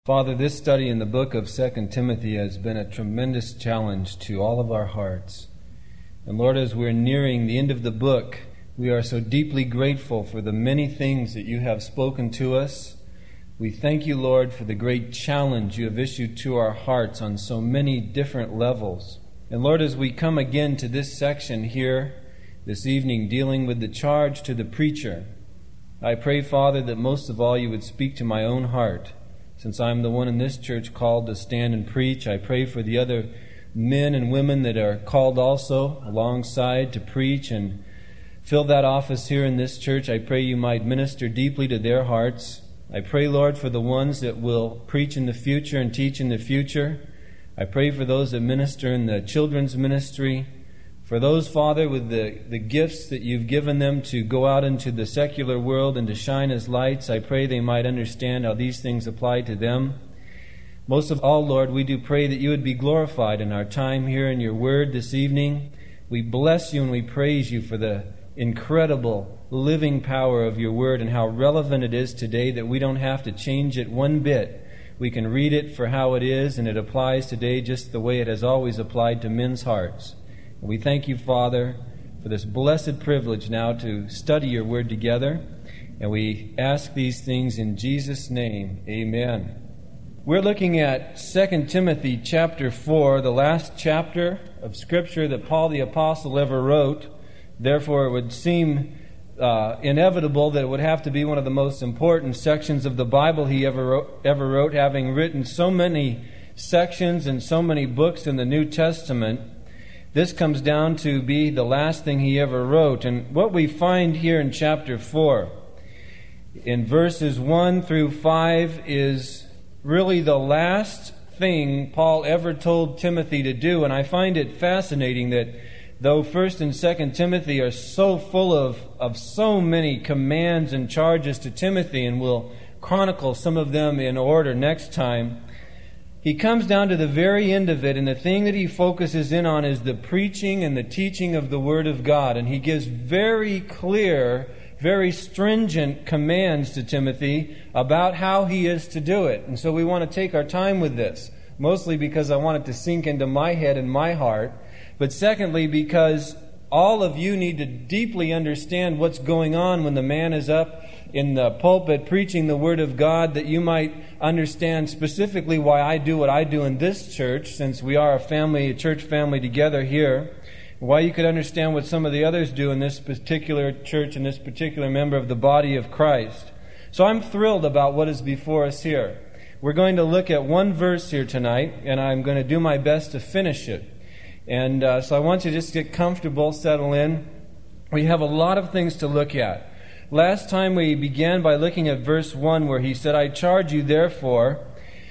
Father, this study in the book of 2 Timothy has been a tremendous challenge to all of our hearts. And Lord, as we're nearing the end of the book, we are so deeply grateful for the many things that you have spoken to us. We thank you, Lord, for the great challenge you have issued to our hearts on so many different levels. And Lord, as we come again to this section here this evening, dealing with the charge to the preacher, I pray, Father, that most of all you would speak to my own heart. Since I'm the one in this church called to stand and preach, I pray for the other men and women that are called also alongside to preach and fill that office here in this church. I pray you might minister deeply to their hearts. I pray, Lord, for the ones that will preach in the future and teach in the future. I pray for those that minister in the children's ministry. For those, Father, with the gifts that you've given them to go out into the secular world and to shine as lights, I pray they might understand how these things apply to them. Most of all, Lord, we do pray that you would be glorified in our time here in your word this evening. We bless you and we praise you for the incredible living power of your word and how relevant it is today that we don't have to change it one bit. We can read it for how it is, and it applies today just the way it has always applied to men's hearts. We thank you, Father, for this blessed privilege now to study your word together. And we ask these things in Jesus' name. Amen. We're looking at 2 Timothy chapter 4, the last chapter of Scripture that Paul the Apostle ever wrote. Therefore, it would seem inevitable that it would have to be one of the most important sections of the Bible he ever wrote, having written so many sections and so many books in the New Testament. This comes down to be the last thing he ever wrote. And what we find here in chapter 4, in verses 1 through 5, is really the last thing Paul ever told Timothy to do. And I find it fascinating that though 1 and 2 Timothy are so full of so many commands and charges to Timothy, and we'll chronicle some of them in order next time, he comes down to the very end of it, and the thing that he focuses in on is the preaching and the teaching of the Word of God. And he gives very clear, very stringent commands to Timothy about how he is to do it. And so we want to take our time with this, mostly because I want it to sink into my head and my heart, but secondly because all of you need to deeply understand what's going on when the man is up in the pulpit preaching the Word of God, that you might understand specifically why I do what I do in this church, since we are a church family together here, why you could understand what some of the others do in this particular church and this particular member of the body of Christ. So I'm thrilled about what is before us here. We're going to look at one verse here tonight, and I'm going to do my best to finish it. And so I want you to just get comfortable, settle in. We have a lot of things to look at. Last time we began by looking at verse 1 where he said, I charge you therefore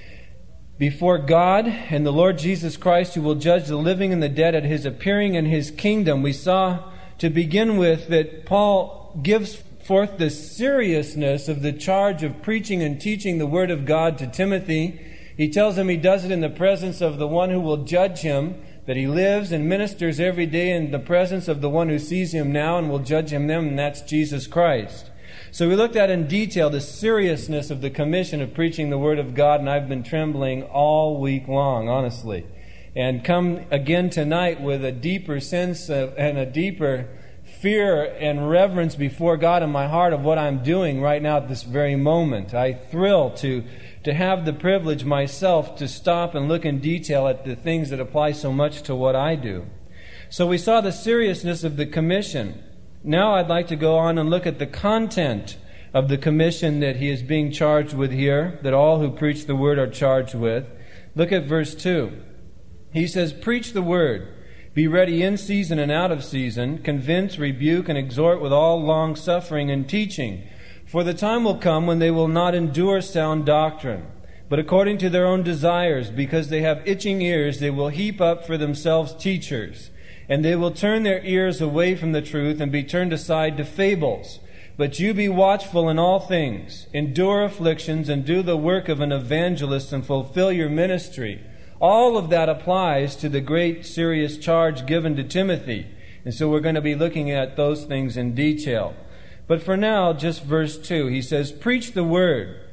before God and the Lord Jesus Christ, who will judge the living and the dead at his appearing in his kingdom. We saw to begin with that Paul gives forth the seriousness of the charge of preaching and teaching the Word of God to Timothy. He tells him he does it in the presence of the one who will judge him, that he lives and ministers every day in the presence of the one who sees him now and will judge him then, and that's Jesus Christ. So we looked at in detail the seriousness of the commission of preaching the Word of God, and I've been trembling all week long, honestly. And come again tonight with a deeper sense and a deeper fear and reverence before God in my heart of what I'm doing right now at this very moment. I thrill to have the privilege myself to stop and look in detail at the things that apply so much to what I do. So we saw the seriousness of the commission. Now I'd like to go on and look at the content of the commission that he is being charged with here, that all who preach the Word are charged with. Look at verse 2. He says, preach the Word. Be ready in season and out of season. Convince, rebuke, and exhort with all long suffering and teaching. For the time will come when they will not endure sound doctrine, but according to their own desires, because they have itching ears, they will heap up for themselves teachers. And they will turn their ears away from the truth and be turned aside to fables. But you be watchful in all things, endure afflictions, and do the work of an evangelist, and fulfill your ministry. All of that applies to the great serious charge given to Timothy. And so we're going to be looking at those things in detail. But for now, just verse 2, he says, preach the Word.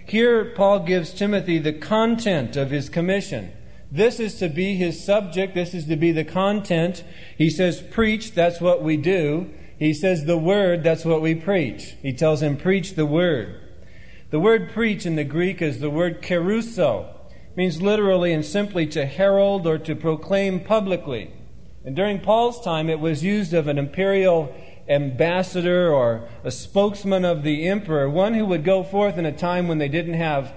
Here, Paul gives Timothy the content of his commission. This is to be his subject. This is to be the content. He says, preach, that's what we do. He says, the word, that's what we preach. He tells him, preach the word. The word preach in the Greek is the word kerusso. It means literally and simply to herald or to proclaim publicly. And during Paul's time, it was used of an imperial ambassador or a spokesman of the emperor, one who would go forth in a time when they didn't have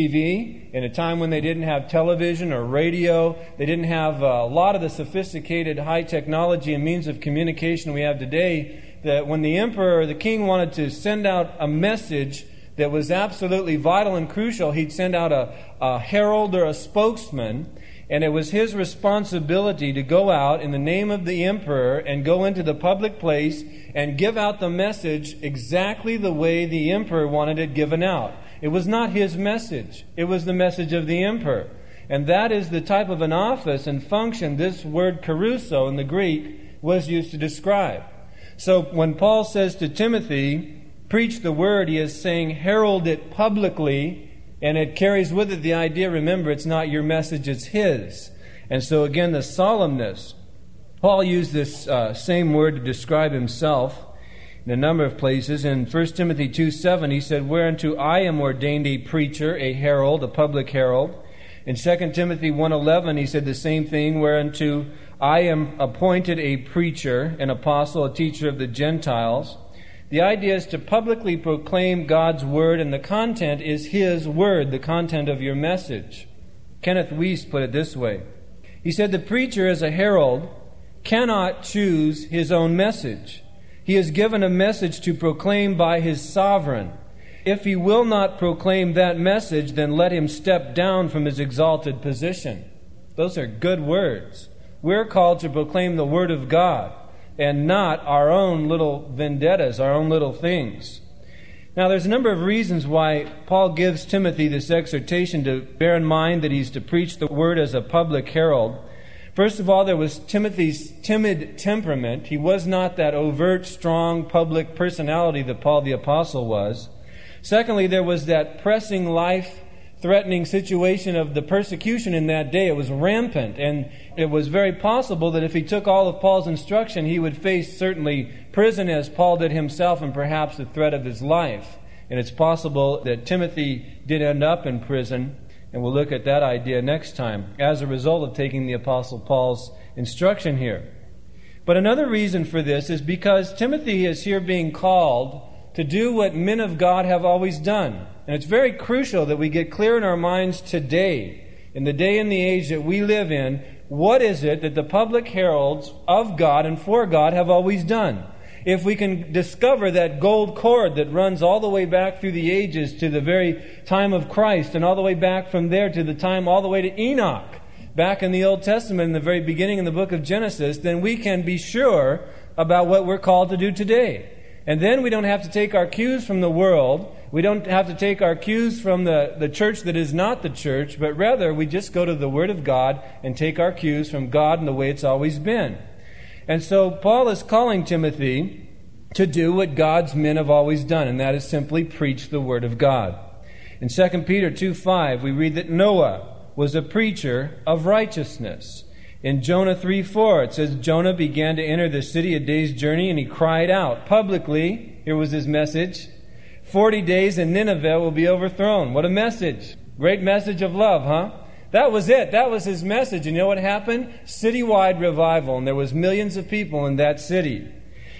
TV, in a time when they didn't have television or radio, they didn't have a lot of the sophisticated high technology and means of communication we have today, that when the emperor or the king wanted to send out a message that was absolutely vital and crucial, he'd send out a herald or a spokesman, and it was his responsibility to go out in the name of the emperor and go into the public place and give out the message exactly the way the emperor wanted it given out. It was not his message. It was the message of the emperor. And that is the type of an office and function this word kerusso in the Greek was used to describe. So when Paul says to Timothy, preach the word, he is saying herald it publicly. And it carries with it the idea, remember, it's not your message, it's his. And so again, the solemnness. Paul used this same word to describe himself in a number of places. In 1 Timothy 2:7, he said, whereunto I am ordained a preacher, a herald, a public herald. In 2 Timothy 1:11, he said the same thing, whereunto I am appointed a preacher, an apostle, a teacher of the Gentiles. The idea is to publicly proclaim God's word, and the content is his word, the content of your message. Kenneth Wuest put it this way. He said the preacher as a herald cannot choose his own message. He is given a message to proclaim by his sovereign. If he will not proclaim that message, then let him step down from his exalted position. Those are good words. We're called to proclaim the word of God, and not our own little vendettas, our own little things. Now, there's a number of reasons why Paul gives Timothy this exhortation to bear in mind that he's to preach the word as a public herald. First of all, there was Timothy's timid temperament. He was not that overt, strong, public personality that Paul the Apostle was. Secondly, there was that pressing, life-threatening situation of the persecution in that day. It was rampant, and it was very possible that if he took all of Paul's instruction, he would face certainly prison as Paul did himself, and perhaps the threat of his life. And it's possible that Timothy did end up in prison, and we'll look at that idea next time, as a result of taking the Apostle Paul's instruction here. But another reason for this is because Timothy is here being called to do what men of God have always done. And it's very crucial that we get clear in our minds today, in the day and the age that we live in, what is it that the public heralds of God and for God have always done? If we can discover that gold cord that runs all the way back through the ages to the very time of Christ, and all the way back from there to the time all the way to Enoch, back in the Old Testament in the very beginning in the book of Genesis, then we can be sure about what we're called to do today. And then we don't have to take our cues from the world. We don't have to take our cues from the church that is not the church, but rather we just go to the Word of God and take our cues from God and the way it's always been. And so Paul is calling Timothy to do what God's men have always done, and that is simply preach the Word of God. In 2 Peter 2:5, we read that Noah was a preacher of righteousness. In Jonah 3:4, it says, Jonah began to enter the city a day's journey, and he cried out publicly. Here was his message. 40 days and Nineveh will be overthrown. What a message. Great message of love, huh? That was it. That was his message. And you know what happened? Citywide revival, and there was millions of people in that city.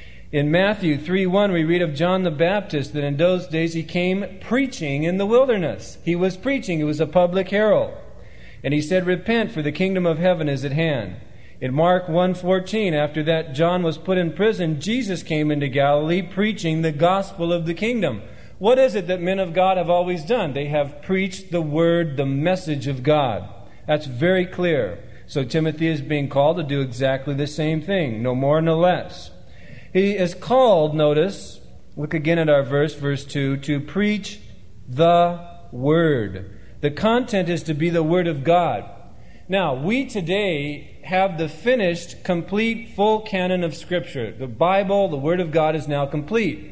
In Matthew 3:1, we read of John the Baptist, that in those days he came preaching in the wilderness. He was preaching. He was a public herald. And he said, repent, for the kingdom of heaven is at hand. In Mark 1:14, after that John was put in prison, Jesus came into Galilee preaching the gospel of the kingdom. What is it that men of God have always done? They have preached the word, the message of God. That's very clear. So Timothy is being called to do exactly the same thing, no more, no less. He is called, notice, look again at our verse 2, to preach the word. The content is to be the Word of God. Now, we today have the finished, complete, full canon of Scripture. The Bible, the Word of God, is now complete.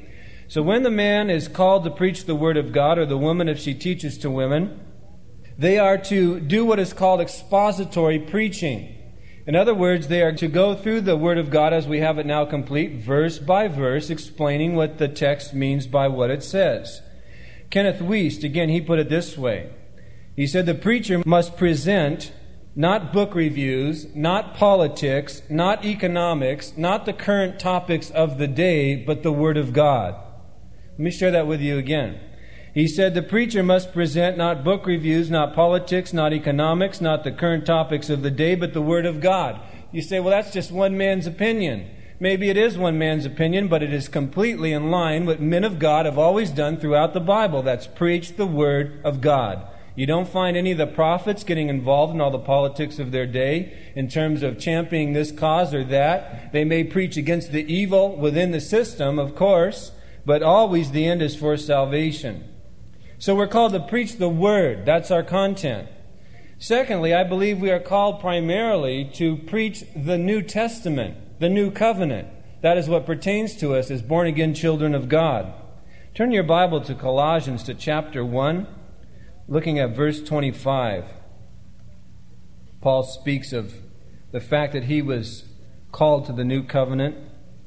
So when the man is called to preach the Word of God, or the woman if she teaches to women, they are to do what is called expository preaching. In other words, they are to go through the Word of God as we have it now complete, verse by verse, explaining what the text means by what it says. Kenneth Wuest, again, he put it this way. He said, the preacher must present not book reviews, not politics, not economics, not the current topics of the day, but the Word of God. Let me share that with you again. He said the preacher must present not book reviews, not politics, not economics, not the current topics of the day, but the Word of God. You say, well, that's just one man's opinion. Maybe it is one man's opinion, but it is completely in line with what men of God have always done throughout the Bible. That's preach the Word of God. You don't find any of the prophets getting involved in all the politics of their day in terms of championing this cause or that. They may preach against the evil within the system, of course, but always the end is for salvation. So we're called to preach the Word. That's our content. Secondly, I believe we are called primarily to preach the New Testament, the New Covenant. That is what pertains to us as born-again children of God. Turn your Bible to Colossians, to chapter 1. Looking at verse 25, Paul speaks of the fact that he was called to the new covenant.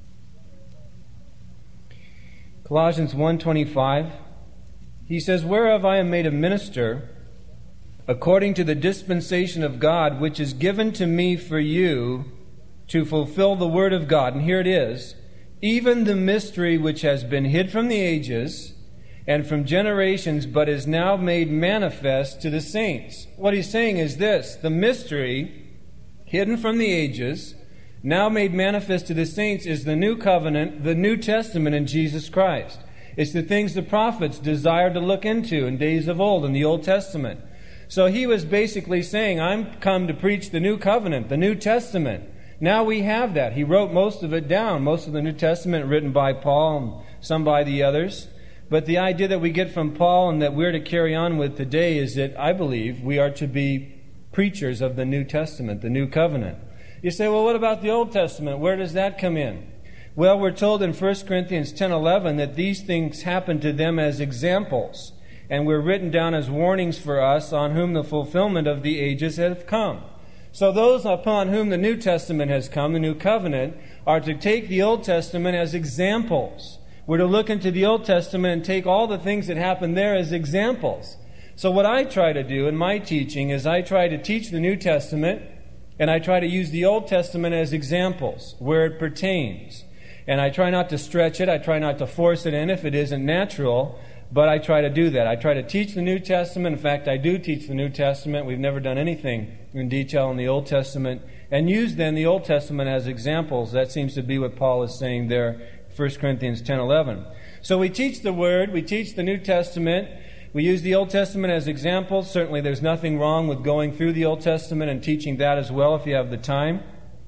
Colossians 1:25, he says, whereof I am made a minister, according to the dispensation of God, which is given to me for you to fulfill the word of God. And here it is, even the mystery which has been hid from the ages and from generations, but is now made manifest to the saints. What he's saying is this, the mystery hidden from the ages, now made manifest to the saints, is the new covenant, the New Testament in Jesus Christ. It's the things the prophets desired to look into in days of old in the Old Testament. So he was basically saying, I'm come to preach the new covenant, the New Testament. Now we have that. He wrote most of it down, most of the New Testament written by Paul and some by the others. But the idea that we get from Paul and that we're to carry on with today is that I believe we are to be preachers of the New Testament, the New Covenant. You say, well, what about the Old Testament? Where does that come in? Well, we're told in 1 Corinthians 10:11 that these things happened to them as examples, and were written down as warnings for us, on whom the fulfillment of the ages have come. So those upon whom the New Testament has come, the New Covenant, are to take the Old Testament as examples. We're to look into the Old Testament and take all the things that happened there as examples. So what I try to do in my teaching is I try to teach the New Testament, and I try to use the Old Testament as examples where it pertains. And I try not to stretch it. I try not to force it in if it isn't natural, but I try to do that. I try to teach the New Testament. In fact, I do teach the New Testament. We've never done anything in detail in the Old Testament. And use then the Old Testament as examples. That seems to be what Paul is saying there, 1 Corinthians 10:11. So we teach the Word, we teach the New Testament, we use the Old Testament as examples. Certainly there's nothing wrong with going through the Old Testament and teaching that as well if you have the time.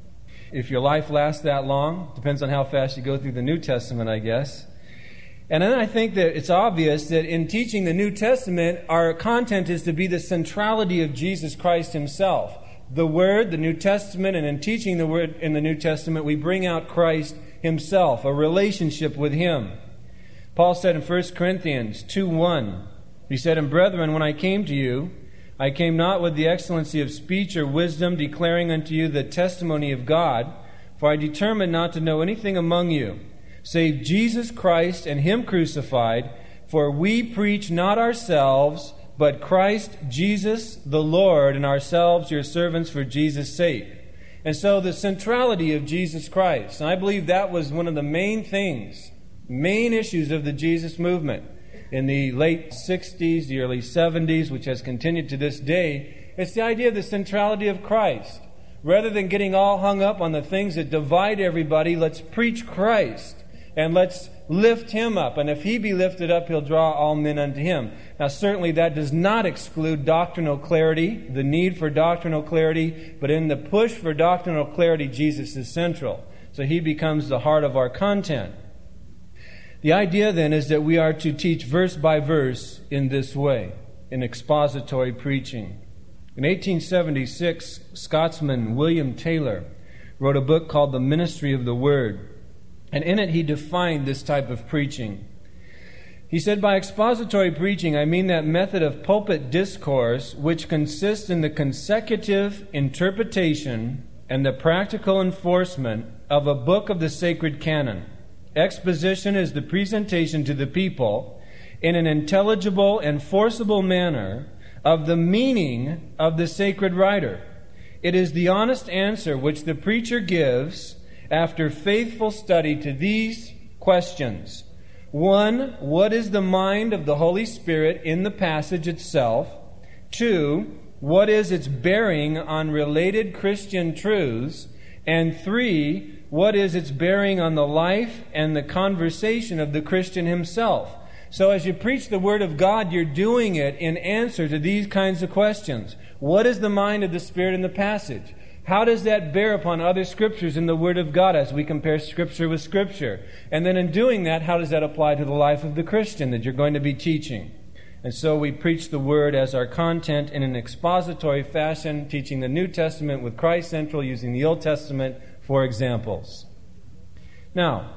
If your life lasts that long, depends on how fast you go through the New Testament, I guess. And then I think that it's obvious that in teaching the New Testament, our content is to be the centrality of Jesus Christ Himself. The Word, the New Testament, and in teaching the Word in the New Testament, we bring out Christ Himself, a relationship with Him. Paul said in 1 Corinthians 2:1, he said, and brethren, when I came to you, I came not with the excellency of speech or wisdom, declaring unto you the testimony of God, for I determined not to know anything among you, save Jesus Christ and Him crucified, for we preach not ourselves, but Christ Jesus the Lord, and ourselves your servants for Jesus' sake. And so the centrality of Jesus Christ, and I believe that was one of the main things, main issues of the Jesus movement in the late 60s, the early 70s, which has continued to this day. It's the idea of the centrality of Christ. Rather than getting all hung up on the things that divide everybody, let's preach Christ and let's lift Him up. And if He be lifted up, He'll draw all men unto Him. Now certainly that does not exclude doctrinal clarity, the need for doctrinal clarity, but in the push for doctrinal clarity, Jesus is central. So He becomes the heart of our content. The idea then is that we are to teach verse by verse in this way, in expository preaching. In 1876, Scotsman William Taylor wrote a book called The Ministry of the Word. And in it he defined this type of preaching. He said, by expository preaching, I mean that method of pulpit discourse which consists in the consecutive interpretation and the practical enforcement of a book of the sacred canon. Exposition is the presentation to the people in an intelligible and forcible manner of the meaning of the sacred writer. It is the honest answer which the preacher gives after faithful study to these questions. 1, what is the mind of the Holy Spirit in the passage itself? 2, what is its bearing on related Christian truths? And 3, what is its bearing on the life and the conversation of the Christian himself? So as you preach the Word of God, you're doing it in answer to these kinds of questions. What is the mind of the Spirit in the passage? How does that bear upon other Scriptures in the Word of God as we compare Scripture with Scripture? And then in doing that, how does that apply to the life of the Christian that you're going to be teaching? And so we preach the Word as our content in an expository fashion, teaching the New Testament with Christ central, using the Old Testament for examples. Now,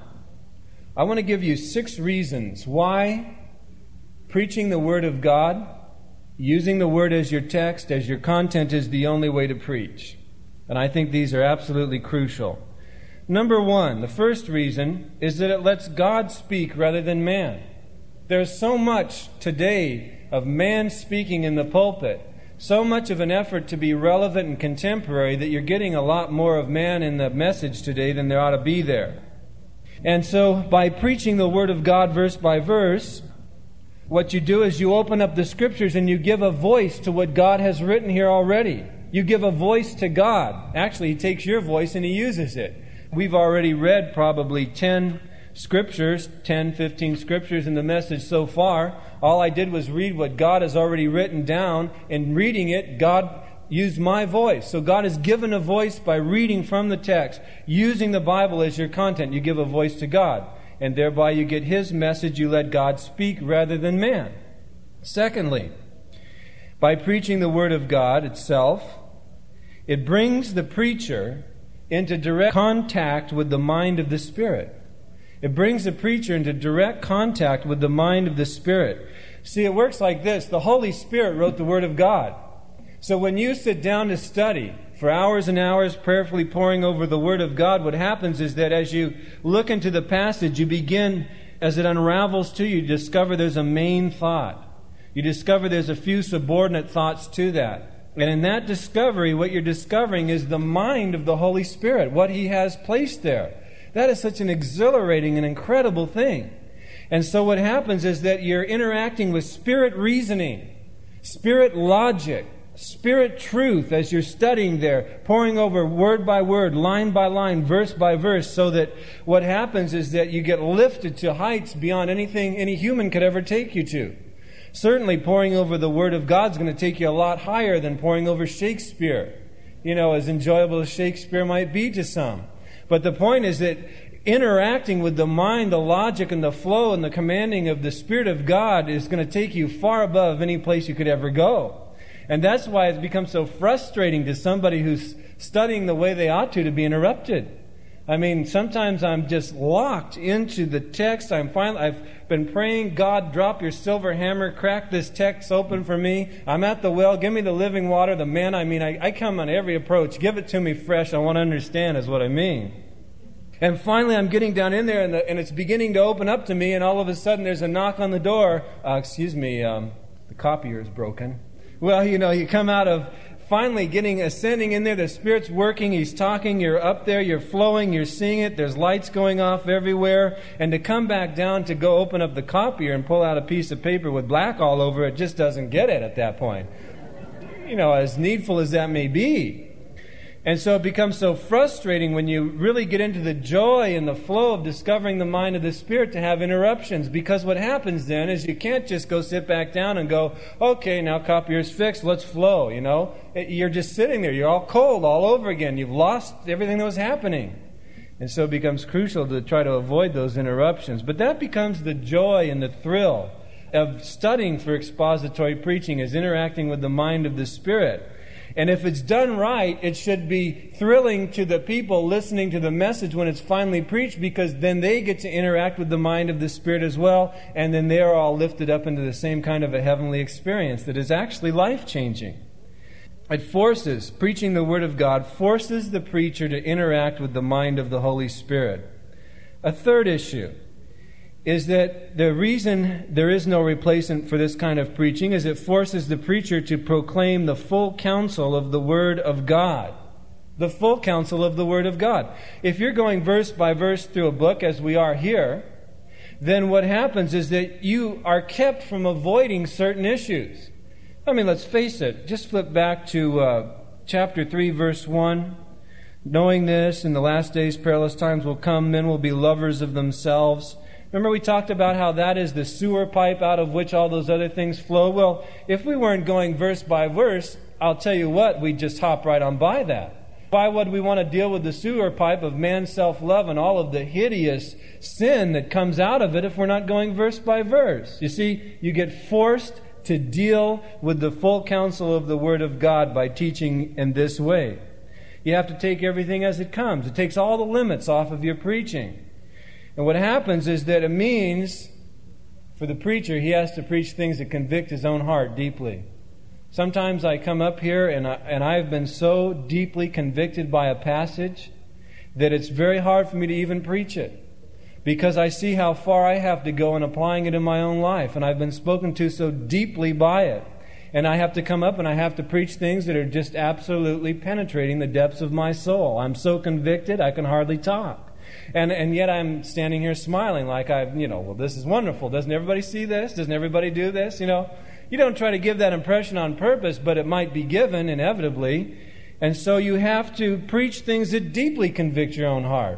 I want to give you 6 reasons why preaching the Word of God, using the Word as your text, as your content, is the only way to preach. And I think these are absolutely crucial. Number 1, the first reason is that it lets God speak rather than man. There's so much today of man speaking in the pulpit, so much of an effort to be relevant and contemporary that you're getting a lot more of man in the message today than there ought to be there. And so by preaching the Word of God verse by verse, what you do is you open up the Scriptures and you give a voice to what God has written here already. You give a voice to God. Actually, He takes your voice and He uses it. We've already read probably 10 Scriptures, 10, 15 Scriptures in the message so far. All I did was read what God has already written down. In reading it, God used my voice. So God has given a voice by reading from the text. Using the Bible as your content, you give a voice to God. And thereby you get His message. You let God speak rather than man. Secondly, by preaching the Word of God itself, it brings the preacher into direct contact with the mind of the Spirit. It brings the preacher into direct contact with the mind of the Spirit. See, it works like this. The Holy Spirit wrote the Word of God. So when you sit down to study for hours and hours, prayerfully poring over the Word of God, what happens is that as you look into the passage, you begin, as it unravels to you, you discover there's a main thought. You discover there's a few subordinate thoughts to that. And in that discovery, what you're discovering is the mind of the Holy Spirit, what He has placed there. That is such an exhilarating and incredible thing. And so what happens is that you're interacting with Spirit reasoning, Spirit logic, Spirit truth as you're studying there, poring over word by word, line by line, verse by verse, so that what happens is that you get lifted to heights beyond anything any human could ever take you to. Certainly, poring over the Word of God is going to take you a lot higher than poring over Shakespeare. You know, as enjoyable as Shakespeare might be to some. But the point is that interacting with the mind, the logic, and the flow and the commanding of the Spirit of God is going to take you far above any place you could ever go. And that's why it's become so frustrating to somebody who's studying the way they ought to be interrupted. I mean, sometimes I'm just locked into the text. I've been praying, God, drop your silver hammer, crack this text open for me. I'm at the well, give me the living water. The man, I come on every approach. Give it to me fresh. I want to understand is what I mean. And finally, I'm getting down in there, and it's beginning to open up to me, and all of a sudden there's a knock on the door. The copier is broken. Well, you come out of finally ascending in there, the Spirit's working, He's talking, you're up there, you're flowing, you're seeing it, there's lights going off everywhere, and to come back down to go open up the copier and pull out a piece of paper with black all over it just doesn't get it at that point. As needful as that may be. And so it becomes so frustrating when you really get into the joy and the flow of discovering the mind of the Spirit to have interruptions. Because what happens then is you can't just go sit back down and go, okay, now copier's fixed, let's flow, You're just sitting there. You're all cold all over again. You've lost everything that was happening. And so it becomes crucial to try to avoid those interruptions. But that becomes the joy and the thrill of studying for expository preaching, is interacting with the mind of the Spirit. And if it's done right, it should be thrilling to the people listening to the message when it's finally preached, because then they get to interact with the mind of the Spirit as well, and then they're all lifted up into the same kind of a heavenly experience that is actually life-changing. Preaching the Word of God forces the preacher to interact with the mind of the Holy Spirit. A third issue is that the reason there is no replacement for this kind of preaching is it forces the preacher to proclaim the full counsel of the Word of God. The full counsel of the Word of God. If you're going verse by verse through a book, as we are here, then what happens is that you are kept from avoiding certain issues. I mean, let's face it. Just flip back to chapter 3, verse 1. Knowing this, in the last days perilous times will come, men will be lovers of themselves. Remember we talked about how that is the sewer pipe out of which all those other things flow? Well, if we weren't going verse by verse, I'll tell you what, we'd just hop right on by that. Why would we want to deal with the sewer pipe of man's self-love and all of the hideous sin that comes out of it if we're not going verse by verse? You see, you get forced to deal with the full counsel of the Word of God by teaching in this way. You have to take everything as it comes. It takes all the limits off of your preaching. And what happens is that it means, for the preacher, he has to preach things that convict his own heart deeply. Sometimes I come up here and I've been so deeply convicted by a passage that it's very hard for me to even preach it, because I see how far I have to go in applying it in my own life, and I've been spoken to so deeply by it. And I have to come up and I have to preach things that are just absolutely penetrating the depths of my soul. I'm so convicted I can hardly talk. And yet I'm standing here smiling like well, this is wonderful. Doesn't everybody see this? Doesn't everybody do this? You don't try to give that impression on purpose, but it might be given inevitably. And so you have to preach things that deeply convict your own heart.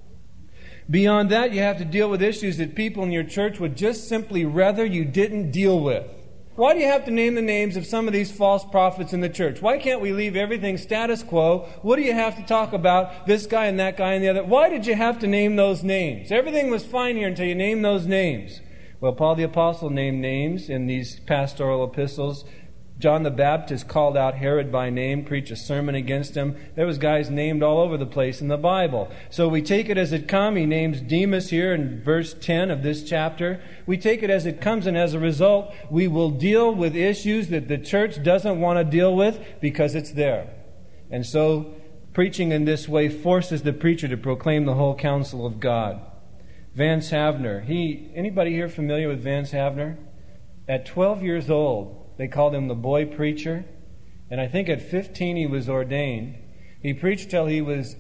Beyond that, you have to deal with issues that people in your church would just simply rather you didn't deal with. Why do you have to name the names of some of these false prophets in the church? Why can't we leave everything status quo? What do you have to talk about this guy and that guy and the other? Why did you have to name those names? Everything was fine here until you named those names. Well, Paul the Apostle named names in these pastoral epistles. John the Baptist called out Herod by name, preached a sermon against him. There was guys named all over the place in the Bible. So we take it as it comes. He names Demas here in verse 10 of this chapter. We take it as it comes, and as a result, we will deal with issues that the church doesn't want to deal with because it's there. And so preaching in this way forces the preacher to proclaim the whole counsel of God. Vance Havner. Anybody here familiar with Vance Havner? At 12 years old, they called him the boy preacher. And I think at 15 he was ordained. He preached till he was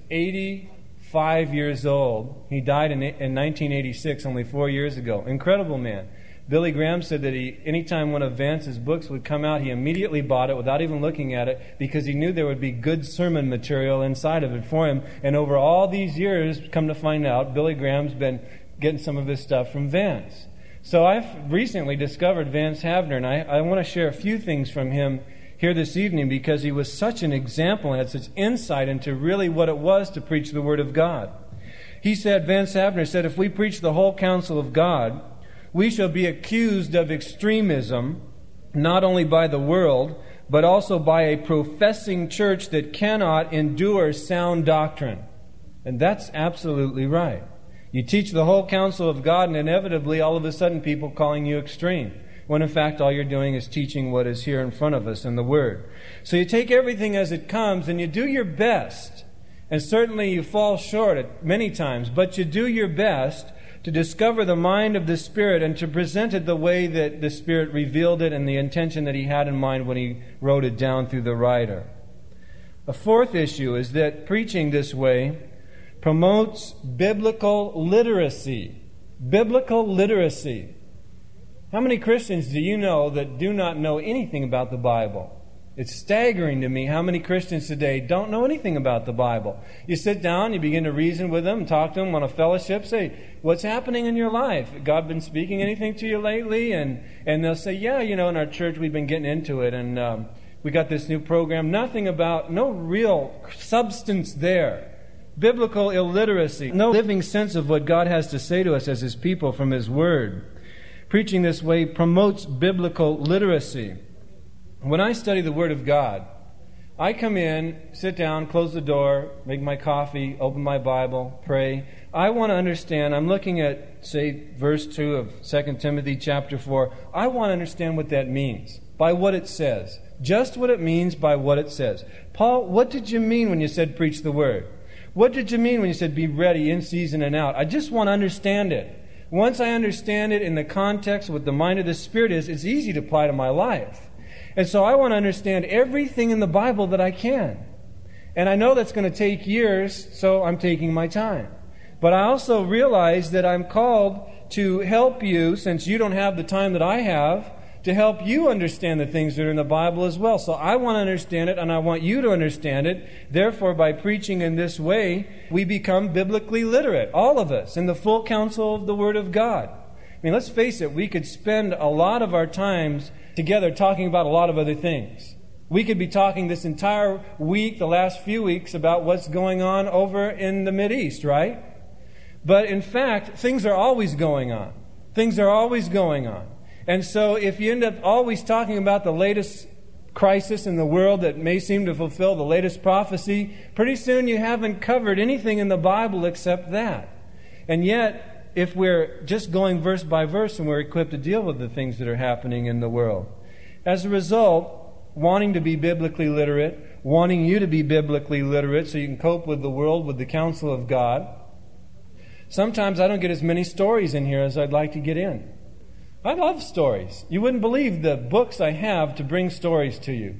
85 years old. He died in 1986, only 4 years ago. Incredible man. Billy Graham said that anytime one of Vance's books would come out, he immediately bought it without even looking at it, because he knew there would be good sermon material inside of it for him. And over all these years, come to find out, Billy Graham's been getting some of his stuff from Vance. So I've recently discovered Vance Havner, and I want to share a few things from him here this evening, because he was such an example and had such insight into really what it was to preach the Word of God. Vance Havner said, if we preach the whole counsel of God, we shall be accused of extremism, not only by the world, but also by a professing church that cannot endure sound doctrine. And that's absolutely right. You teach the whole counsel of God, and inevitably, all of a sudden, people calling you extreme, when in fact all you're doing is teaching what is here in front of us in the Word. So you take everything as it comes, and you do your best. And certainly you fall short at many times, but you do your best to discover the mind of the Spirit and to present it the way that the Spirit revealed it and the intention that He had in mind when He wrote it down through the writer. A fourth issue is that preaching this way promotes biblical literacy. Biblical literacy. How many Christians do you know that do not know anything about the Bible? It's staggering to me how many Christians today don't know anything about the Bible. You sit down, you begin to reason with them, talk to them on a fellowship, say, what's happening in your life? God been speaking anything to you lately? And they'll say, yeah, in our church we've been getting into it, and we got this new program. No real substance there. Biblical illiteracy. No living sense of what God has to say to us as His people from His Word. Preaching this way promotes biblical literacy. When I study the Word of God, I come in, sit down, close the door, make my coffee, open my Bible, pray. I want to understand. I'm looking at, say, verse 2 of 2 Timothy chapter 4. I want to understand what that means by what it says. Just what it means by what it says. Paul, what did you mean when you said preach the word? What did you mean when you said be ready in season and out? I just want to understand it. Once I understand it in the context of what the mind of the Spirit is, it's easy to apply to my life. And so I want to understand everything in the Bible that I can. And I know that's going to take years, so I'm taking my time. But I also realize that I'm called to help you, since you don't have the time that I have, to help you understand the things that are in the Bible as well. So I want to understand it, and I want you to understand it. Therefore, by preaching in this way, we become biblically literate, all of us, in the full counsel of the Word of God. I mean, let's face it, we could spend a lot of our times together talking about a lot of other things. We could be talking this entire week, the last few weeks, about what's going on over in the Mideast, right? But in fact, things are always going on. Things are always going on. And so if you end up always talking about the latest crisis in the world that may seem to fulfill the latest prophecy, pretty soon you haven't covered anything in the Bible except that. And yet, if we're just going verse by verse and we're equipped to deal with the things that are happening in the world. As a result, wanting to be biblically literate, wanting you to be biblically literate so you can cope with the world with the counsel of God, sometimes I don't get as many stories in here as I'd like to get in. I love stories. You wouldn't believe the books I have to bring stories to you.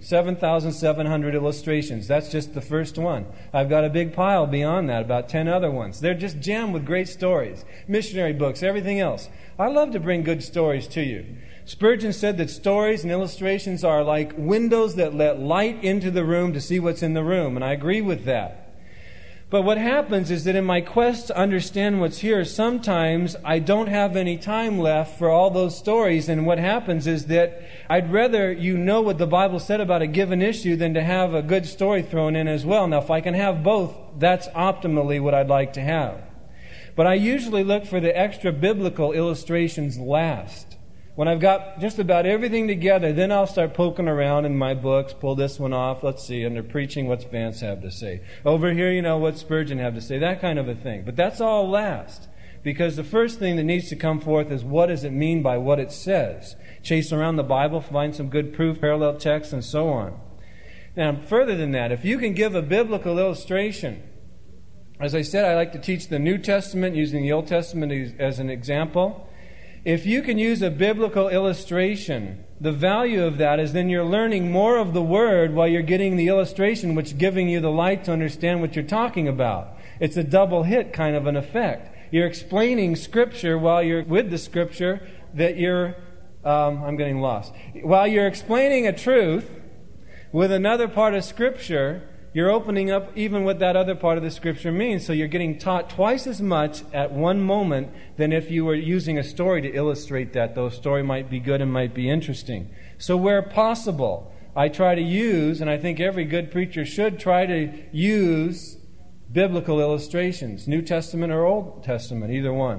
7,700 illustrations. That's just the first one. I've got a big pile beyond that, about 10 other ones. They're just jammed with great stories. Missionary books, everything else. I love to bring good stories to you. Spurgeon said that stories and illustrations are like windows that let light into the room to see what's in the room, and I agree with that. But what happens is that in my quest to understand what's here, sometimes I don't have any time left for all those stories. And what happens is that I'd rather you know what the Bible said about a given issue than to have a good story thrown in as well. Now, if I can have both, that's optimally what I'd like to have. But I usually look for the extra biblical illustrations last. When I've got just about everything together, then I'll start poking around in my books, pull this one off, let's see, under preaching, what's Vance have to say? Over here, what's Spurgeon have to say? That kind of a thing. But that's all last. Because the first thing that needs to come forth is what does it mean by what it says? Chase around the Bible, find some good proof, parallel texts, and so on. Now, further than that, if you can give a biblical illustration, as I said, I like to teach the New Testament using the Old Testament as an example. If you can use a biblical illustration, the value of that is then you're learning more of the Word while you're getting the illustration, which is giving you the light to understand what you're talking about. It's a double hit kind of an effect. You're explaining Scripture while you're with the Scripture that you're, I'm getting lost. While you're explaining a truth with another part of Scripture, you're opening up even what that other part of the Scripture means. So you're getting taught twice as much at one moment than if you were using a story to illustrate that. Though a story might be good and might be interesting. So where possible, I try to use, and I think every good preacher should try to use, biblical illustrations. New Testament or Old Testament, either one.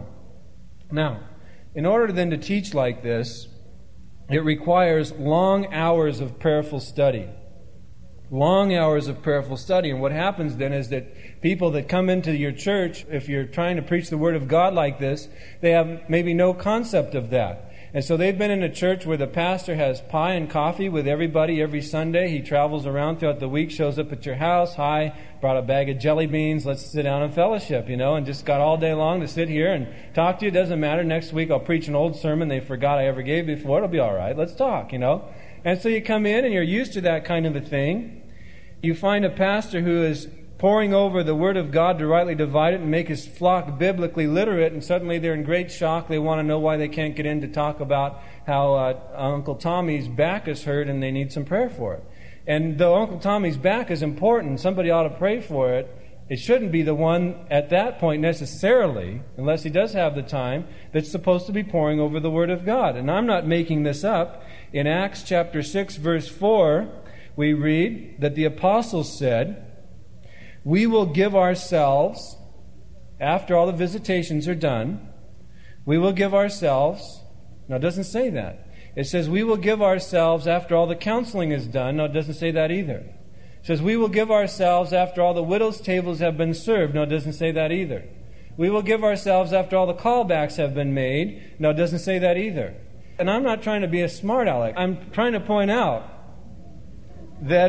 Now, in order then to teach like this, it requires long hours of prayerful study. Long hours of prayerful study. And what happens then is that people that come into your church, if you're trying to preach the Word of God like this, they have maybe no concept of that. And so they've been in a church where the pastor has pie and coffee with everybody every Sunday. He travels around throughout the week, shows up at your house. Hi, brought a bag of jelly beans. Let's sit down and fellowship, and just got all day long to sit here and talk to you. Doesn't matter. Next week I'll preach an old sermon they forgot I ever gave before. It'll be all right. Let's talk, And so you come in and you're used to that kind of a thing. You find a pastor who is poring over the Word of God to rightly divide it and make his flock biblically literate, and suddenly they're in great shock. They want to know why they can't get in to talk about how Uncle Tommy's back is hurt and they need some prayer for it. And though Uncle Tommy's back is important, somebody ought to pray for it, it shouldn't be the one at that point necessarily, unless he does have the time, that's supposed to be poring over the Word of God. And I'm not making this up. In Acts chapter 6, verse 4, we read that the apostles said, "We will give ourselves," after all the visitations are done, "we will give ourselves," now it doesn't say that. It says, "We will give ourselves after all the counseling is done." No, it doesn't say that either. It It says, we will give ourselves after all the widows' tables have been served. No, it doesn't say that either. We will give ourselves after all the callbacks have been made. No, it doesn't say that either. And I'm not trying to be a smart aleck. I'm trying to point out that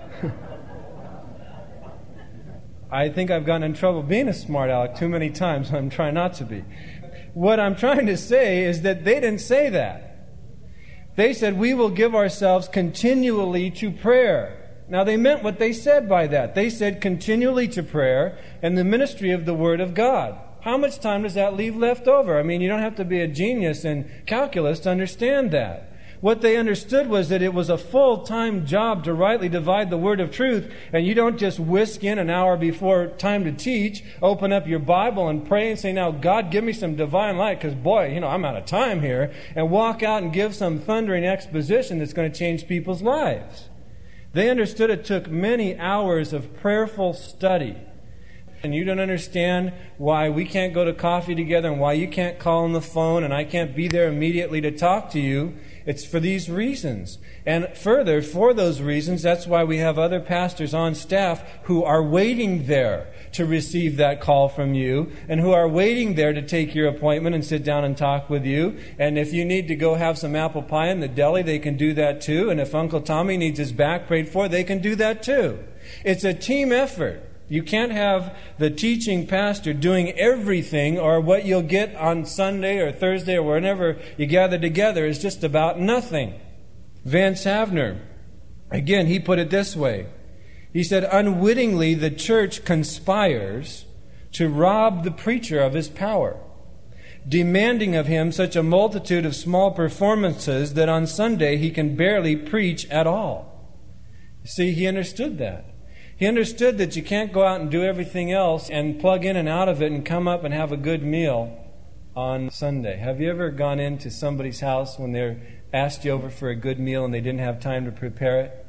I think I've gotten in trouble being a smart aleck too many times. I'm trying not to be. What I'm trying to say is that they didn't say that. They said, we will give ourselves continually to prayer. Now, they meant what they said by that. They said continually to prayer and the ministry of the Word of God. How much time does that leave left over? I mean, you don't have to be a genius in calculus to understand that. What they understood was that it was a full-time job to rightly divide the word of truth, and you don't just whisk in an hour before time to teach, open up your Bible and pray and say, now, God, give me some divine light, because, boy, I'm out of time here, and walk out and give some thundering exposition that's going to change people's lives. They understood it took many hours of prayerful study. And you don't understand why we can't go to coffee together and why you can't call on the phone and I can't be there immediately to talk to you. It's for these reasons. And further, for those reasons, that's why we have other pastors on staff who are waiting there to receive that call from you and who are waiting there to take your appointment and sit down and talk with you. And if you need to go have some apple pie in the deli, they can do that too. And if Uncle Tommy needs his back prayed for, they can do that too. It's a team effort. You can't have the teaching pastor doing everything, or what you'll get on Sunday or Thursday or whenever you gather together is just about nothing. Vance Havner, again, he put it this way. He said, unwittingly the church conspires to rob the preacher of his power, demanding of him such a multitude of small performances that on Sunday he can barely preach at all. See, he understood that. He understood that you can't go out and do everything else and plug in and out of it and come up and have a good meal on Sunday. Have you ever gone into somebody's house when they asked you over for a good meal and they didn't have time to prepare it?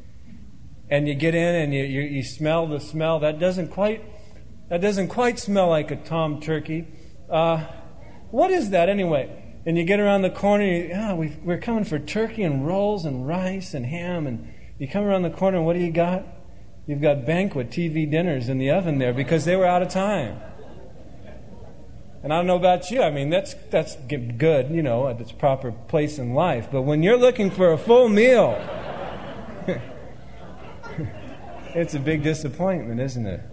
And you get in and you smell the smell. That doesn't quite smell like a tom turkey. What is that anyway? And you get around the corner, we're coming for turkey and rolls and rice and ham. And you come around the corner and what do you got? You've got banquet TV dinners in the oven there because they were out of time. And I don't know about you. I mean, that's good, at its proper place in life. But when you're looking for a full meal, it's a big disappointment, isn't it?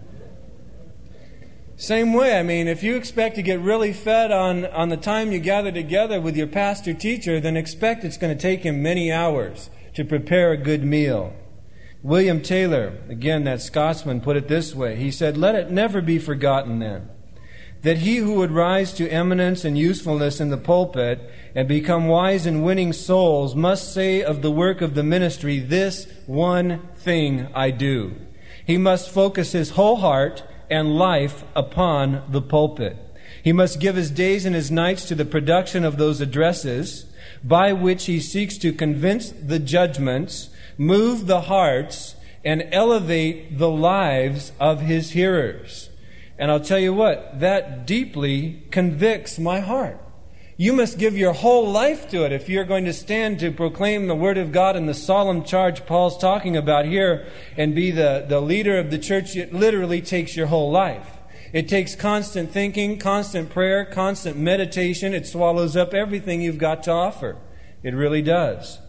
Same way, I mean, if you expect to get really fed on the time you gather together with your pastor teacher, then expect it's going to take him many hours to prepare a good meal. William Taylor, again, that Scotsman, put it this way. He said, let it never be forgotten then, that he who would rise to eminence and usefulness in the pulpit and become wise in winning souls must say of the work of the ministry, this one thing I do. He must focus his whole heart and life upon the pulpit. He must give his days and his nights to the production of those addresses by which he seeks to convince the judgments, move the hearts, and elevate the lives of his hearers. And I'll tell you what, that deeply convicts my heart. You must give your whole life to it if you're going to stand to proclaim the Word of God in the solemn charge Paul's talking about here and be the leader of the church. It literally takes your whole life. It takes constant thinking, constant prayer, constant meditation. It swallows up everything you've got to offer. It really does.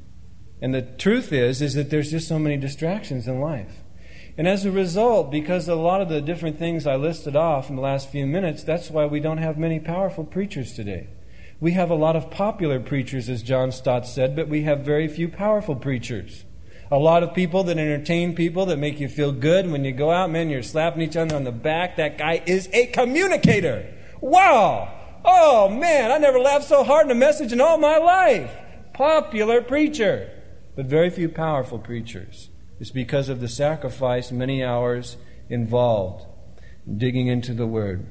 And the truth is that there's just so many distractions in life. And as a result, because of a lot of the different things I listed off in the last few minutes, that's why we don't have many powerful preachers today. We have a lot of popular preachers, as John Stott said, but we have very few powerful preachers. A lot of people that entertain people, that make you feel good. When you go out, man, you're slapping each other on the back. That guy is a communicator. Wow! Oh, man, I never laughed so hard in a message in all my life. Popular preacher. But very few powerful preachers. It's because of the sacrifice, many hours involved in digging into the Word.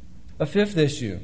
A fifth issue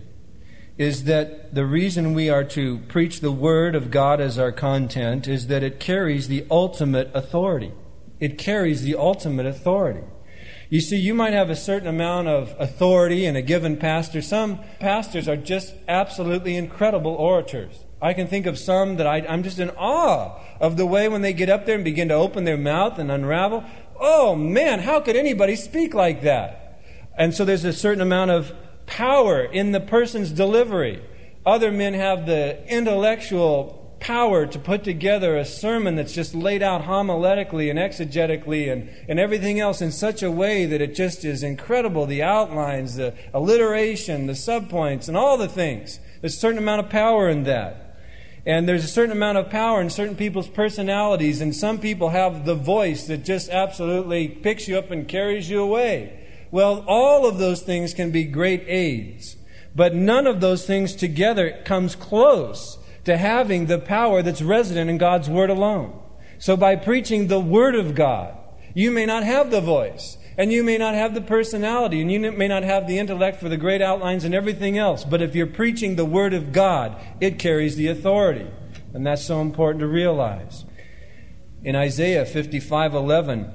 is that the reason we are to preach the Word of God as our content is that it carries the ultimate authority. It carries the ultimate authority. You see, you might have a certain amount of authority in a given pastor. Some pastors are just absolutely incredible orators. I can think of some that I'm just in awe of the way when they get up there and begin to open their mouth and unravel. Oh man, how could anybody speak like that? And so there's a certain amount of power in the person's delivery. Other men have the intellectual power to put together a sermon that's just laid out homiletically and exegetically and everything else in such a way that it just is incredible. The outlines, the alliteration, the subpoints, and all the things. There's a certain amount of power in that. And there's a certain amount of power in certain people's personalities, and some people have the voice that just absolutely picks you up and carries you away. Well, all of those things can be great aids, but none of those things together comes close to having the power that's resident in God's Word alone. So by preaching the Word of God, you may not have the voice, and you may not have the personality, and you may not have the intellect for the great outlines and everything else, but if you're preaching the Word of God, it carries the authority. And that's so important to realize. In Isaiah 55:11,